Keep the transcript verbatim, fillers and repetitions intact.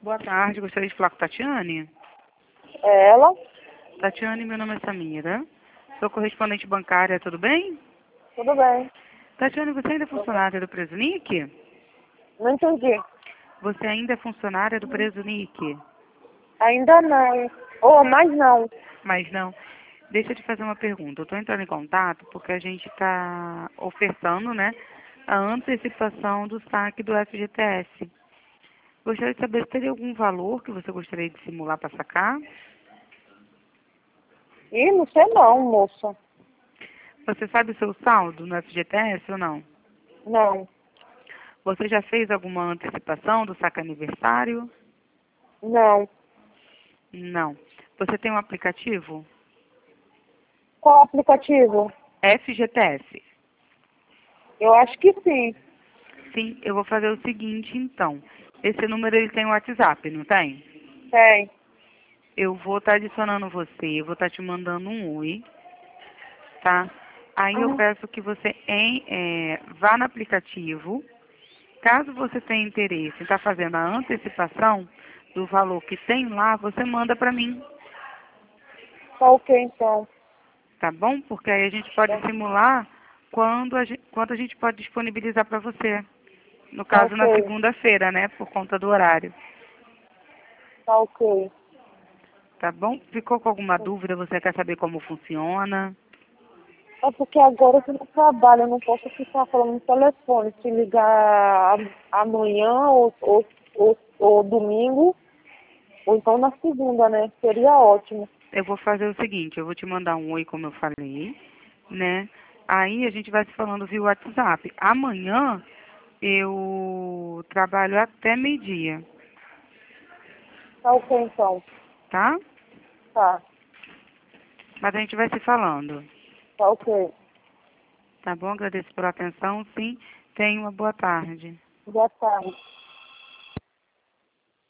Boa tarde, gostaria de falar com Tatiane. É ela? Tatiane, meu nome é Samira. Sou correspondente bancária, tudo bem? Tudo bem. Tatiane, você ainda é funcionária do Presunic? Não entendi. Você ainda é funcionária do Presunic? Ainda não. Oh, mas não. Mas não. Deixa eu te fazer uma pergunta. Eu estou entrando em contato porque a gente está ofertando, né, a antecipação do saque do F G T S. Gostaria de saber se teria algum valor que você gostaria de simular para sacar. Ih, não sei não, moça. Você sabe o seu saldo no F G T S ou não? Não. Você já fez alguma antecipação do saque aniversário? Não. Não. Você tem um aplicativo? Qual aplicativo? F G T S. Eu acho que sim. Sim, eu vou fazer o seguinte, então. Esse número ele tem WhatsApp, não tem? Tem. Eu vou estar adicionando você, eu vou estar te mandando um oi, tá? Aí eu Ah, peço que você em, é, vá no aplicativo. Caso você tenha interesse em estar fazendo a antecipação do valor que tem lá, você manda para mim, tá ok então. tá bom? Porque aí a gente pode Tá, simular quando a gente, quando a gente pode disponibilizar para você. No tá caso, na ok. segunda-feira, né? Por conta do horário. Tá ok. Tá bom? Ficou com alguma dúvida? Você quer saber como funciona? É porque agora eu não trabalho, eu não posso ficar falando no telefone. Se ligar a- amanhã ou, ou, ou, ou domingo, ou então na segunda, né? Seria ótimo. Eu vou fazer o seguinte, eu vou te mandar um oi, como eu falei, né? Aí a gente vai se falando via WhatsApp. Amanhã eu trabalho até meio-dia, Tá ok então. tá? Tá. Mas a gente vai se falando. Tá ok. Tá bom? Agradeço pela atenção, sim. Tenha uma boa tarde. Boa tarde.